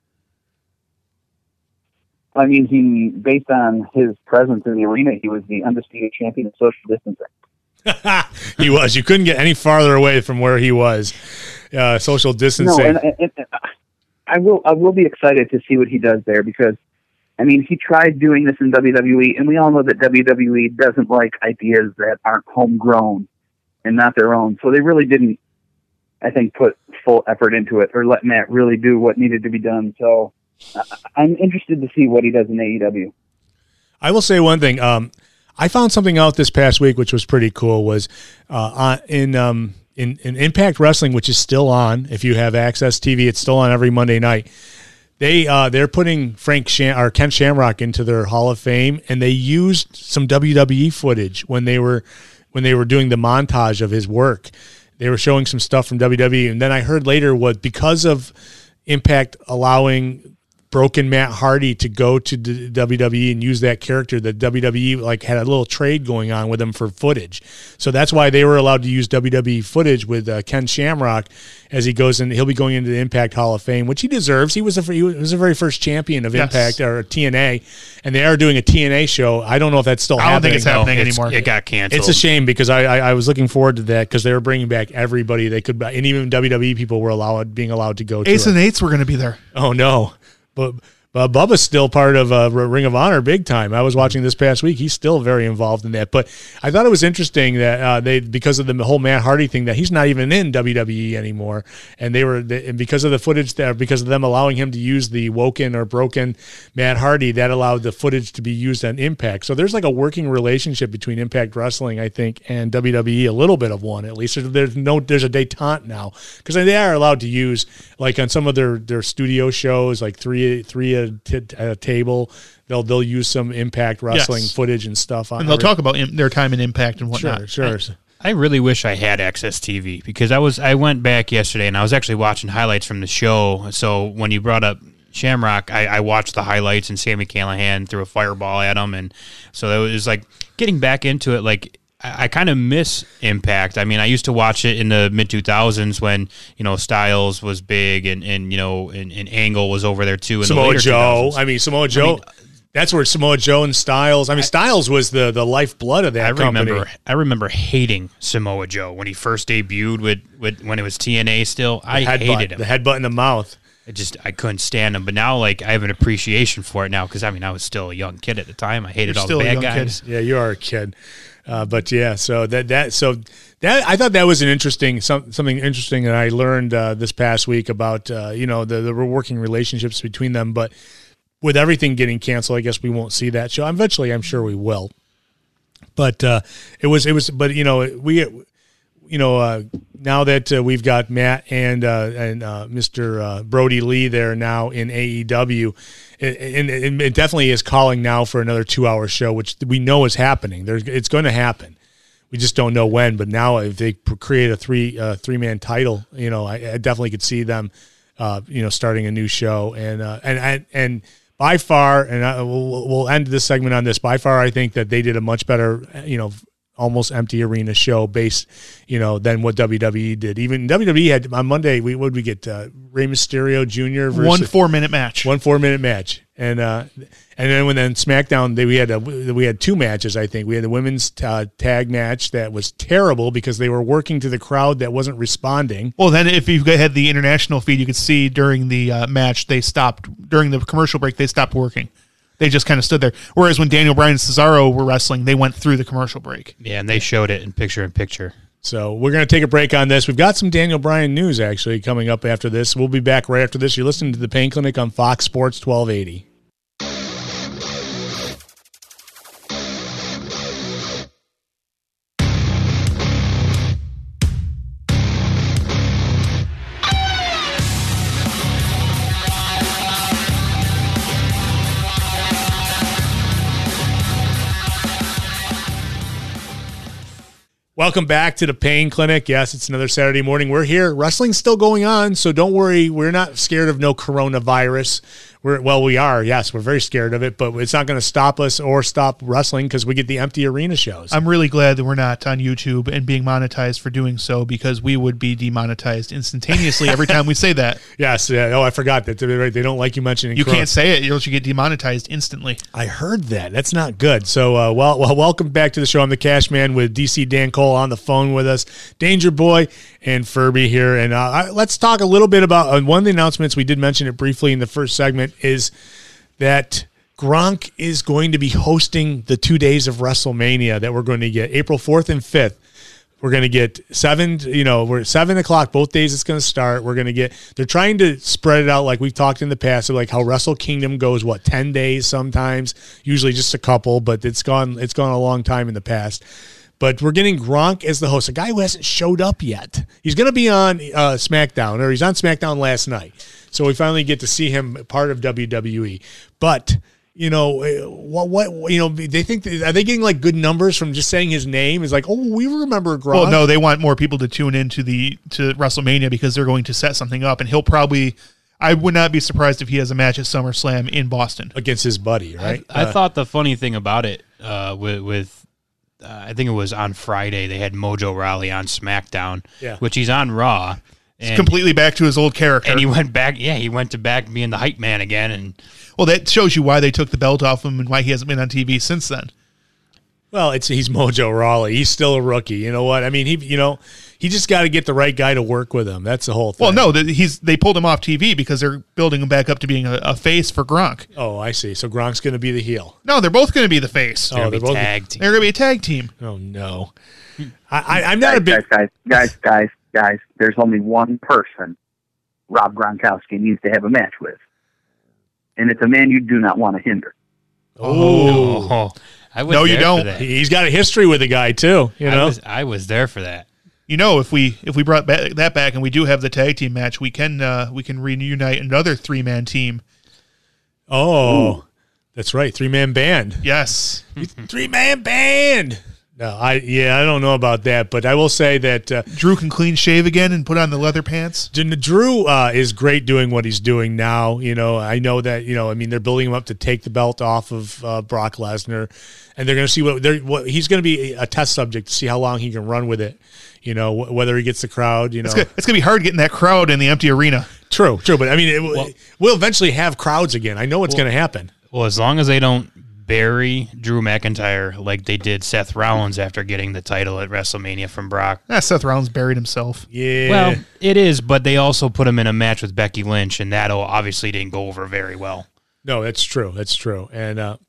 I mean, he based on his presence in the arena, he was the undisputed champion of social distancing. He was. You couldn't get any farther away from where he was. Uh, social distancing. No, and, and, and I will. I will be excited to see what he does there because, I mean, he tried doing this in W W E, and we all know that W W E doesn't like ideas that aren't homegrown and not their own. So they really didn't, I think, put full effort into it or let Matt really do what needed to be done. So uh, I'm interested to see what he does in A E W. I will say one thing. Um, I found something out this past week, which was pretty cool, was uh, in, um, in in Impact Wrestling, which is still on. If you have Access T V, it's still on every Monday night. They uh, they're putting Frank Sham- or Ken Shamrock into their Hall of Fame, and they used some W W E footage when they were when they were doing the montage of his work. They were showing some stuff from W W E, and then I heard later what because of Impact allowing broken Matt Hardy to go to the W W E and use that character. The W W E like had a little trade going on with him for footage, so that's why they were allowed to use W W E footage with uh, Ken Shamrock as he goes in. He'll be going into the Impact Hall of Fame, which he deserves. He was a he was the very first champion of Yes. Impact or T N A, and they are doing a T N A show. I don't know if that's still I don't happening. think it's happening it's- anymore. It got canceled. It's a shame because I, I, I was looking forward to that because they were bringing back everybody they could, and even W W E people were allowed being allowed to go to Ace it. and Eights were going to be there. Oh no, but but Bubba's still part of uh, Ring of Honor big time. I was watching this past week; he's still very involved in that. But I thought it was interesting that uh, they, because of the whole Matt Hardy thing, that he's not even in W W E anymore, and they were, they, and because of the footage there, because of them allowing him to use the woken or broken Matt Hardy, that allowed the footage to be used on Impact. So there's like a working relationship between Impact Wrestling, I think, and W W E, a little bit of one at least. There's, there's no, there's a detente now because they are allowed to use, like on some of their their studio shows, like three three a, t- a table, they'll they'll use some Impact Wrestling Yes. footage and stuff on. And they'll talk about im- their time in Impact and whatnot. Sure, sure. I really wish I had Access T V because I was I went back yesterday and I was actually watching highlights from the show. So when you brought up Shamrock, I, I watched the highlights and Sami Callihan threw a fireball at him, and so it was like getting back into it. Like I, I kind of miss Impact. I mean, I used to watch it in the mid two thousands when you know Styles was big and, and you know and, and Angle was over there too. In the Samoa later Joe. two thousands. I mean, Samoa Joe. mean, that's where Samoa Joe and Styles. I mean, Styles was the the lifeblood of that I company. remember. I remember hating Samoa Joe when he first debuted with, with when it was T N A. Still, I headbutt, hated him. the headbutt in the mouth. I just I couldn't stand him. But now, like, I have an appreciation for it now because I mean I was still a young kid at the time. I hated You're all still the a bad young guys. kid. Yeah, you are a kid. Uh, but yeah, so that that so that I thought that was an interesting some, something interesting that I learned uh, this past week about uh, you know the the working relationships between them. But with everything getting canceled, I guess we won't see that show. Eventually, I'm sure we will. But uh, it was it was but you know we you know uh, now that uh, we've got Matt and uh, and uh, Mister Uh, Brody Lee there now in A E W, and it, it definitely is calling now for another two hour show, which we know is happening. There's it's going to happen. We just don't know when. But now if they create a three uh, three man title, you know, I, I definitely could see them, uh, you know, starting a new show and uh, and and and. By far, and I, we'll, we'll end this segment on this. By far, I think that they did a much better, you know, almost empty arena show based, you know, than what W W E did. Even W W E had on Monday. We what did we get? Uh, Rey Mysterio Junior versus One four minute match. one four minute match, and uh, and then when then SmackDown, they, we had a, we had two matches. I think we had the women's uh, tag match that was terrible because they were working to the crowd that wasn't responding. Well, then if you had the international feed, you could see during the uh, match they stopped during the commercial break. They stopped working. They just kind of stood there. Whereas when Daniel Bryan and Cesaro were wrestling, they went through the commercial break. Yeah, and they showed it in picture in picture. So we're going to take a break on this. We've got some Daniel Bryan news actually coming up after this. We'll be back right after this. You're listening to the Pain Clinic on Fox Sports twelve eighty. Welcome back to the Pain Clinic. Yes, it's another Saturday morning. We're here. Wrestling's still going on, so don't worry. We're not scared of no coronavirus. We're, well, we are. Yes, we're very scared of it, but it's not going to stop us or stop wrestling because we get the empty arena shows. I'm really glad that we're not on YouTube and being monetized for doing so because we would be demonetized instantaneously every time we say that. Yes. Yeah. Oh, I forgot that. They don't like you mentioning You corona. can't say it, or else you get demonetized instantly. I heard that. That's not good. So, uh, well, well, welcome back to the show. I'm the Cash Man with D C Dan Cole on the phone with us, Danger Boy and Furby here. And uh, I, let's talk a little bit about uh, one of the announcements. We did mention it briefly in the first segment is that Gronk is going to be hosting the two days of WrestleMania that we're going to get April fourth and fifth. We're going to get seven, you know, we're at seven o'clock both days it's going to start. We're going to get, they're trying to spread it out like we've talked in the past of like how Wrestle Kingdom goes, what, ten days sometimes, usually just a couple, but it's gone, it's gone a long time in the past. But we're getting Gronk as the host, a guy who hasn't showed up yet. He's going to be on uh, SmackDown, or he's on SmackDown last night. So we finally get to see him part of W W E. But, you know, what, what, you know, they think, are they getting like good numbers from just saying his name? It's like, oh, we remember Gronk. Well, no, they want more people to tune into the to WrestleMania because they're going to set something up, and he'll probably, I would not be surprised if he has a match at SummerSlam in Boston against his buddy, right? I, I uh, thought the funny thing about it uh, with, with uh, I think it was on Friday, they had Mojo Rawley on SmackDown, Yeah. which he's on Raw. He's completely back to his old character. And he went back, yeah, he went to back being the hype man again. And well, that shows you why they took the belt off him and why he hasn't been on T V since then. Well, it's he's Mojo Rawley. He's still a rookie. You know what? I mean, he you know he just got to get the right guy to work with him. That's the whole thing. Well, no, the, he's they pulled him off T V because they're building him back up to being a, a face for Gronk. Oh, I see. So Gronk's going to be the heel. No, they're both going to be the face. Oh, they're they're going to be both- tag team. They're going to be a tag team. Oh no, I, I, I'm not guys, a big. guys, guys, guys, guys, guys. There's only one person Rob Gronkowski needs to have a match with, and it's a man you do not want to hinder. Oh, Oh, I was No, there you don't. For that. he's got a history with the guy too. You I know. was, I was there for that. You know, if we if we brought ba- that back and we do have the tag team match, we can uh, we can reunite another three man team. oh, Ooh. that's right. Three man band. Yes, Three man band. No, I yeah, I don't know about that, but I will say that uh, Drew can clean shave again and put on the leather pants. Drew uh, is great doing what he's doing now. You know, I know that. You know, I mean, they're building him up to take the belt off of uh, Brock Lesnar, and they're going to see what they're. What he's going to be a test subject to see how long he can run with it. You know, wh- whether he gets the crowd. You know, It's gonna, it's gonna be hard getting that crowd in the empty arena. true, true. But I mean, it, will we'll eventually have crowds again. I know it's going to happen. Well, as long as they don't bury Drew McIntyre like they did Seth Rollins after getting the title at WrestleMania from Brock. Ah, Seth Rollins buried himself. Yeah. Well, it is, but they also put him in a match with Becky Lynch, and that obviously didn't go over very well. No, that's true. That's true. And uh,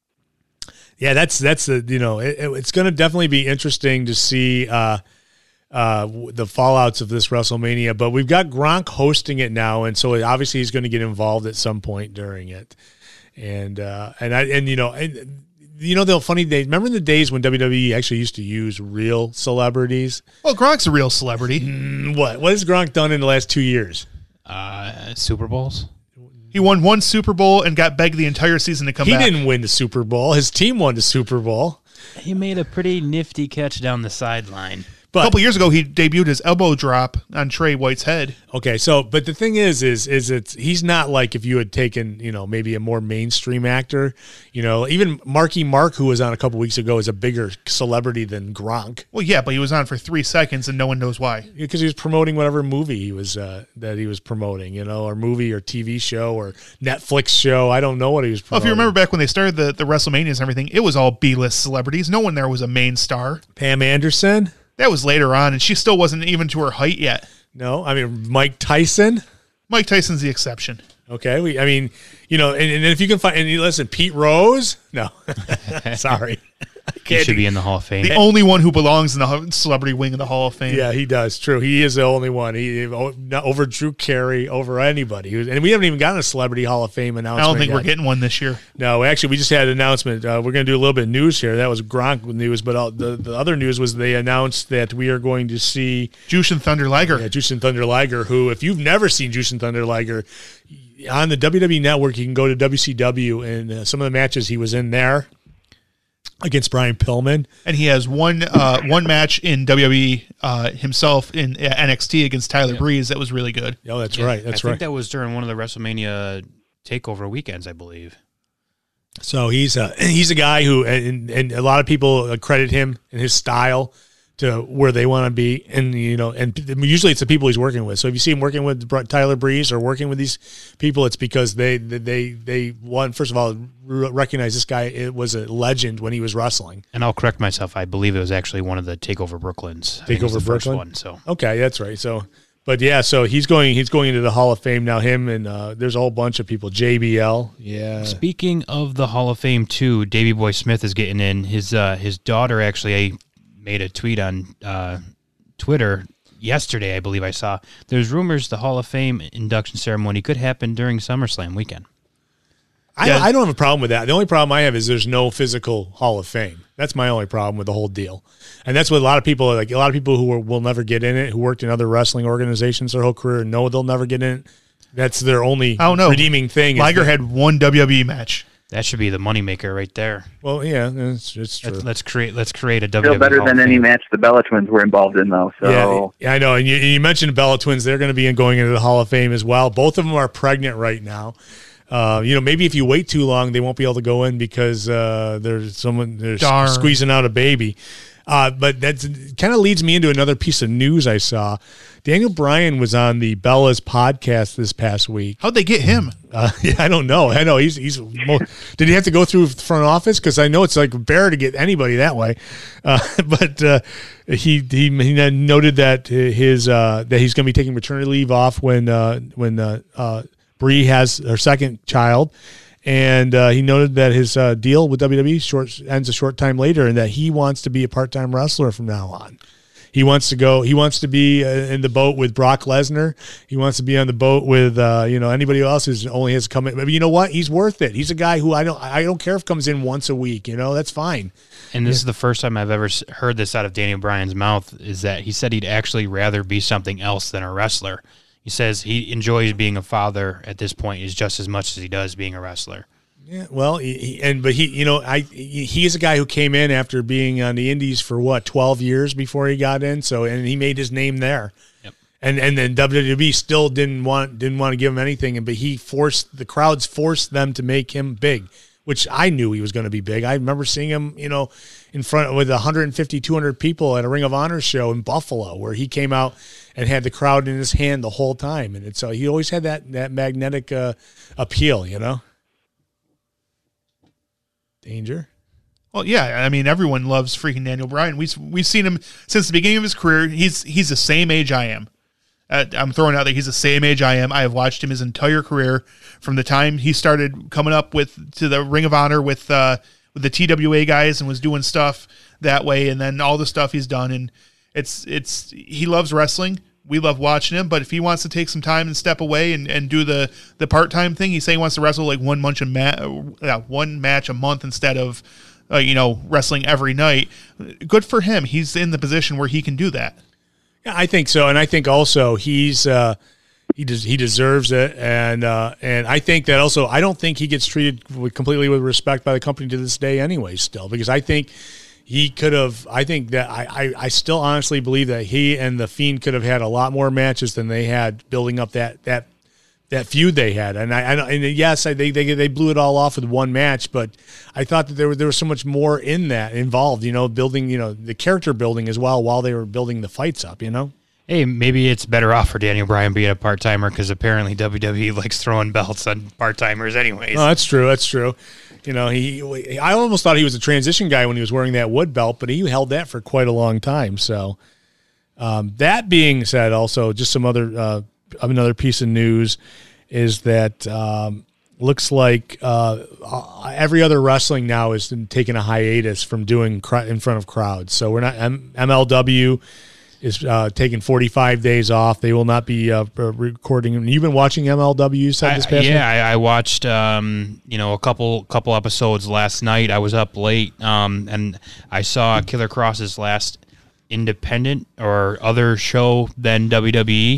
yeah, that's that's the you know it, it's going to definitely be interesting to see uh, uh, the fallouts of this WrestleMania. But we've got Gronk hosting it now, and so obviously he's going to get involved at some point during it. And uh, and I and you know and you know the funny days. Remember the days when W W E actually used to use real celebrities? Well, Gronk's a real celebrity. Mm, what what has Gronk done in the last two years? Uh, Super Bowls? He won one Super Bowl and got begged the entire season to come He back. didn't win the Super Bowl. His team won the Super Bowl. He made a pretty nifty catch down the sideline. A couple years ago, he debuted his elbow drop on Trey White's head. Okay, so but the thing is, is is it's he's not like if you had taken you know maybe a more mainstream actor, you know even Marky Mark who was on a couple weeks ago is a bigger celebrity than Gronk Well, yeah, but he was on for three seconds and no one knows why. because he was promoting whatever movie he was uh, that he was promoting, you know, or movie or T V show or Netflix show. I don't know what he was Well, if promoting. you remember back when they started the, the WrestleManias and everything, it was all B-list celebrities. No one there was a main star. Pam Anderson, That was later on, and she still wasn't even to her height yet. no, I mean Mike Tyson. Mike Tyson's the exception. Okay, we, I mean, you know, and, and if you can find, and you listen, Pete Rose, no, sorry, He should be in the Hall of Fame. The only one who belongs in the celebrity wing of the Hall of Fame. Yeah, he does. True, he is the only one. He over Drew Carey, over anybody, He was- and we haven't even gotten a celebrity Hall of Fame I announcement. don't think yet. we're getting one this year. No, actually, we just had an announcement. Uh, we're going to do a little bit of news here. That was Gronk news, but all, the the other news was they announced that we are going to see Jushin Thunder Liger. yeah, Jushin Thunder Liger, who, if you've never seen Jushin Thunder Liger on the W W E Network, you can go to W C W, and uh, some of the matches he was in there against Brian Pillman. And he has one uh, one match in W W E uh, himself in uh, N X T against Tyler Breeze that was really good. Oh, that's Yeah, right. That's I right. think that was during one of the WrestleMania takeover weekends, I believe. So he's a he's a guy who, and, and a lot of people credit him and his style to where they want to be, and you know, and usually it's the people he's working with. So if you see him working with Tyler Breeze or working with these people, it's because they they they want, first of all, recognize this guy. It was a legend when he was wrestling. And I'll correct myself. I believe it was actually one of the Takeover Brooklyns. I think it was Takeover the first Brooklyn? one. So Okay, that's right. So, but yeah, so he's going he's going into the Hall of Fame now. Him and uh, there's a whole bunch of people. J B L, yeah. speaking of the Hall of Fame too, Davey Boy Smith is getting in. His uh, his daughter actually made a tweet on uh, Twitter yesterday, I believe I saw. There's rumors the Hall of Fame induction ceremony could happen during SummerSlam weekend. I, Yeah. I don't have a problem with that. The only problem I have is there's no physical Hall of Fame. That's my only problem with the whole deal. And that's what a lot of people, like a lot of people who are, will never get in it, who worked in other wrestling organizations their whole career, know they'll never get in it. That's their only I don't know. redeeming thing. is Liger that- had one W W E match. That should be the moneymaker right there. Well, yeah, it's, it's true. Let's, let's create let's create a W Still W E better Hall than of any Fame. match the Bella Twins were involved in, though. So Yeah, yeah, I know. And you, you mentioned Bella Twins; they're going to be in, going into the Hall of Fame as well. Both of them are pregnant right now. Uh, you know, maybe if you wait too long, they won't be able to go in because uh, there's someone they're Darn. squeezing out a baby. Uh, but that kind of leads me into another piece of news I saw. Daniel Bryan was on the Bella's podcast this past week. How'd they get him? Uh, yeah, I don't know. I know he's he's. Mo- Did he have to go through the front office? Because I know it's like rare to get anybody that way. Uh, but uh, he, he he noted that his uh, that he's going to be taking maternity leave off when uh, when uh, uh, Brie has her second child. And uh, he noted that his uh, deal with W W E short, ends a short time later, and that he wants to be a part-time wrestler from now on. He wants to go. He wants to be uh, in the boat with Brock Lesnar. He wants to be on the boat with uh, you know anybody else who's only has come in. But you know what? He's worth it. He's a guy who I don't. I don't care if comes in once a week. You know that's fine. And this yeah. is the first time I've ever heard this out of Daniel Bryan's mouth. Is that he said he'd actually rather be something else than a wrestler. He says he enjoys being a father at this point is just as much as he does being a wrestler. Yeah, well, he, he, and but he, you know, I he, he's a guy who came in after being on the Indies for what twelve years before he got in. So and he made his name there. Yep. And and then W W E still didn't want didn't want to give him anything, but he forced the crowds forced them to make him big, which I knew he was going to be big. I remember seeing him, you know, in front with one fifty, two hundred people at a Ring of Honor show in Buffalo, where he came out and had the crowd in his hand the whole time. And it's, so he always had that, that magnetic uh, appeal, you know? Danger. Well, yeah, I mean, everyone loves freaking Daniel Bryan. We've, we've seen him since the beginning of his career. He's he's the same age I am. Uh, I'm throwing out that he's the same age I am. I have watched him his entire career from the time he started coming up with to the Ring of Honor with uh, with the T W A guys and was doing stuff that way, and then all the stuff he's done. And it's it's he loves wrestling. We love watching him, but if he wants to take some time and step away and, and do the, the part-time thing, he's saying he wants to wrestle like one month a ma- uh, one match a month instead of uh, you know wrestling every night. Good for him. He's in the position where he can do that. Yeah, I think so, and I think also he's uh, he des- he deserves it, and uh, and I think that also I don't think he gets treated with, completely with respect by the company to this day, anyway. Still, because I think he could have. I think that I, I I still honestly believe that he and the Fiend could have had a lot more matches than they had building up that that. that feud they had, and I, I and yes, I, they they they blew it all off with one match, but I thought that there was there was so much more in that involved, you know, building, you know, the character building as well while they were building the fights up, you know. Hey, maybe it's better off for Daniel Bryan being a part timer because apparently W W E likes throwing belts on part timers, anyways. Oh, that's true. That's true. You know, he I almost thought he was a transition guy when he was wearing that wood belt, but he held that for quite a long time. So, um, that being said, also just some other. Uh, Another piece of news is that um, looks like uh, every other wrestling now is taking a hiatus from doing cr- in front of crowds. So we're not M- MLW is uh, taking forty-five days off. They will not be uh, recording. You've been watching M L W, you said this past I, Yeah, I, I watched um, you know a couple couple episodes last night. I was up late um, and I saw Killer Kross's last independent or other show than W W E,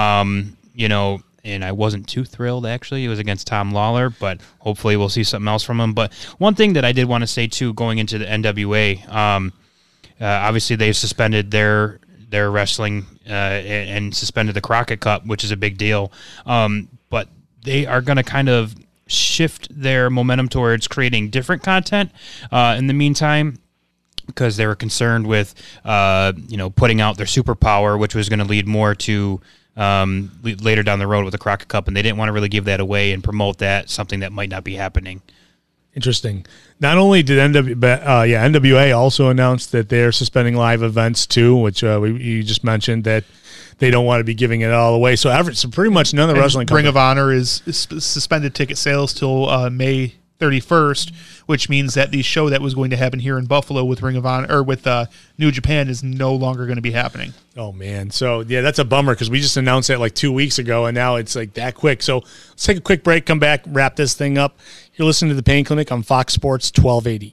um, you know, and I wasn't too thrilled, actually. It was against Tom Lawler, but hopefully we'll see something else from him. But one thing that I did want to say, too, going into the N W A, um, uh, obviously they've suspended their their wrestling uh, and, and suspended the Crockett Cup, which is a big deal. Um, but they are going to kind of shift their momentum towards creating different content uh, in the meantime, because they were concerned with, uh, you know, putting out their superpower, which was going to lead more to um, later down the road with the Crockett Cup, and they didn't want to really give that away and promote that, something that might not be happening. Interesting. Not only did N W, uh, yeah, N W A also announced that they're suspending live events too, which uh, we, you just mentioned that they don't want to be giving it all away. So, every, so pretty much none of the and wrestling Ring company- of Honor is, is suspended ticket sales till uh, May thirty-first, which means that the show that was going to happen here in Buffalo with Ring of Honor or with uh, New Japan is no longer going to be happening. Oh man, so yeah, that's a bummer because we just announced that like two weeks ago, and now it's like that quick. So let's take a quick break, come back, wrap this thing up. You're listening to the Pain Clinic on Fox Sports twelve eighty.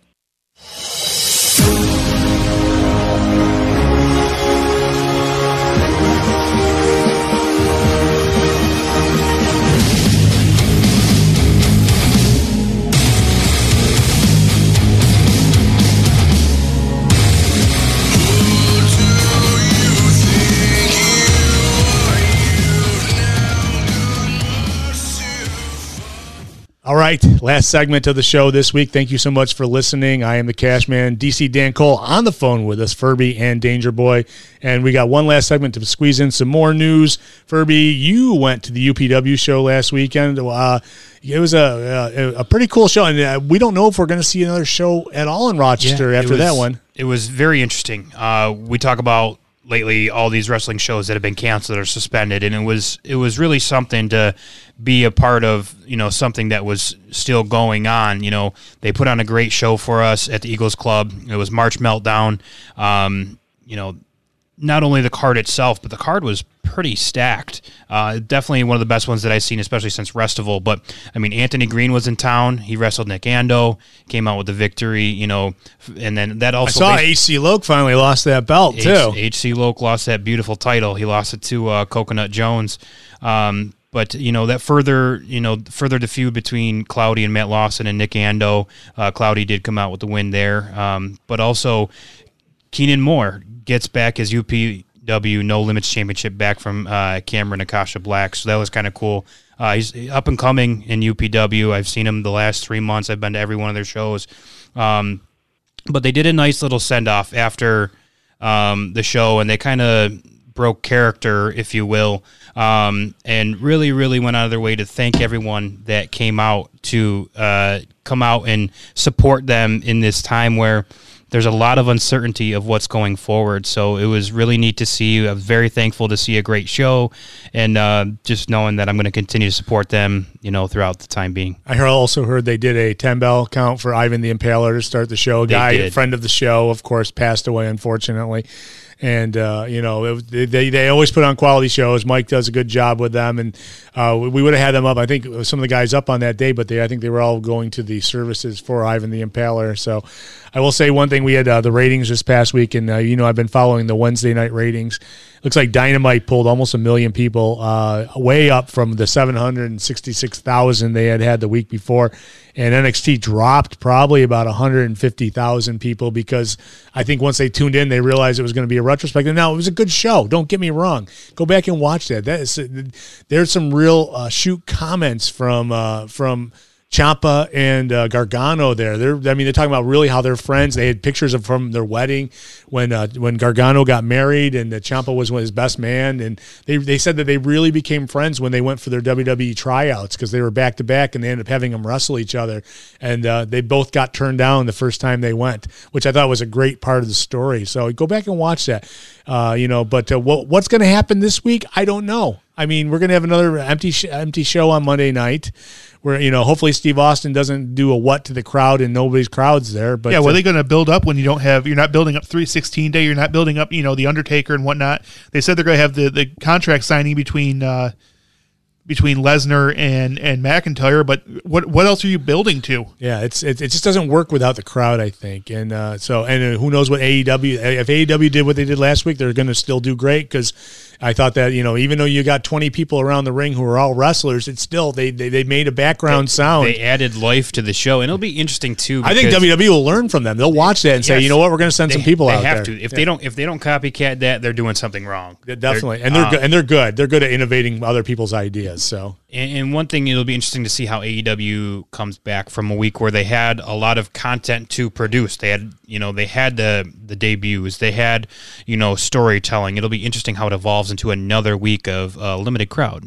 right, last segment of the show this week. Thank you so much for listening. I am the Cash Man, D C Dan Cole, on the phone with us, Furby and Danger Boy. And we got one last segment to squeeze in some more news. Furby, you went to the U P W show last weekend. Uh, it was a, a a pretty cool show, and uh, we don't know if we're going to see another show at all in Rochester yeah, after was, that one. It was very interesting. Uh, we talk about lately all these wrestling shows that have been canceled or suspended, and it was it was really something to be a part of, you know, something that was still going on. You know, they put on a great show for us at the Eagles Club. It was March Meltdown. Um, you know, not only the card itself, but the card was pretty stacked. Uh, definitely one of the best ones that I've seen, especially since Restival. But, I mean, Anthony Green was in town. He wrestled Nick Ando, came out with the victory, you know, and then that also... I saw H C Loke finally lost that belt, H- too. H C Loke lost that beautiful title. He lost it to uh, Coconut Jones. Um, but, you know, that further, you know, further the feud between Cloudy and Matt Lawson and Nick Ando. Uh, Cloudy did come out with the win there. Um, but also, Keenan Moore gets back his U P W No Limits Championship back from uh, Cameron Akasha Black, so that was kind of cool. Uh, he's up and coming in U P W. I've seen him the last three months. I've been to every one of their shows. Um, but they did a nice little send-off after um, the show, and they kind of broke character, if you will, um, and really, really went out of their way to thank everyone that came out to uh, come out and support them in this time where there's a lot of uncertainty of what's going forward. So it was really neat to see. I was very thankful to see a great show, and uh, just knowing that I'm going to continue to support them, you know, throughout the time being. I heard, also heard they did a ten bell count for Ivan the Impaler to start the show. A guy, a friend of the show, of course, passed away, unfortunately. And, uh, you know, it, they they always put on quality shows. Mike does a good job with them. And uh, we would have had them up. I think some of the guys up on that day, but they I think they were all going to the services for Ivan the Impaler. So I will say one thing. We had uh, the ratings this past week, and, uh, you know, I've been following the Wednesday night ratings. Looks like Dynamite pulled almost a million people, uh, way up from the seven hundred sixty-six thousand they had had the week before. And N X T dropped probably about one hundred fifty thousand people because I think once they tuned in, they realized it was going to be a retrospective. Now, it was a good show. Don't get me wrong. Go back and watch that. That is, there's some real uh, shoot comments from uh, from Ciampa and uh, Gargano there. They're, I mean, they're talking about really how they're friends. They had pictures of from their wedding when uh, when Gargano got married, and uh, Ciampa was his best man. And they they said that they really became friends when they went for their W W E tryouts because they were back to back, and they ended up having them wrestle each other. And uh, they both got turned down the first time they went, which I thought was a great part of the story. So go back and watch that. Uh, you know, but uh, what, what's going to happen this week? I don't know. I mean, we're going to have another empty sh- empty show on Monday night. Where, you know, hopefully Steve Austin doesn't do a what to the crowd and nobody's crowd's there. But yeah, well, uh, are they going to build up when you don't have, you're not building up three sixteen day, you're not building up, you know, the Undertaker and whatnot. They said they're going to have the, the contract signing between uh, between Lesnar and, and McIntyre, but what what else are you building to? Yeah, it's it, it just doesn't work without the crowd, I think. And uh, so, and uh, who knows what A E W, if A E W did what they did last week, they're going to still do great because I thought that, you know, even though you got twenty people around the ring who are all wrestlers, it's still, they they, they made a background they, sound. They added life to the show, and it'll be interesting, too. I think W W E will learn from them. They'll watch that and yes, say, you know what, we're going to send they, some people they out have there. to. If yeah. they don't if they don't copycat that, they're doing something wrong. Yeah, definitely. They're, and they're uh, good. And they're good. They're good at innovating other people's ideas. So. And, and one thing, it'll be interesting to see how A E W comes back from a week where they had a lot of content to produce. They had, you know, they had the the debuts. They had, you know, storytelling. It'll be interesting how it evolves into another week of uh, limited crowd.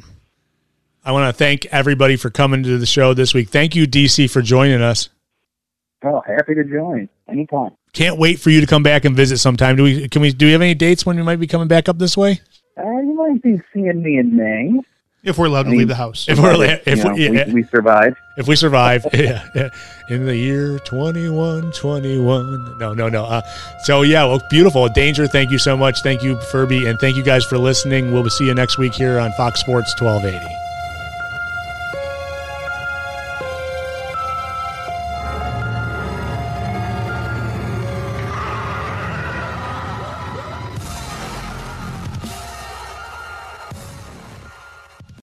I want to thank everybody for coming to the show this week. Thank you, D C, for joining us. Oh, happy to join anytime. Can't wait for you to come back and visit sometime. Do we? Can we? Do we have any dates when you might be coming back up this way? Uh, you might be seeing me in May. If we're allowed to I mean, leave the house. If we're if know, we, yeah. we, we survive. If we survive. yeah, yeah. In the year twenty-one twenty-one. No, no, no. Uh, so, yeah, well, beautiful. Danger, thank you so much. Thank you, Furby, and thank you guys for listening. We'll see you next week here on Fox Sports twelve eighty.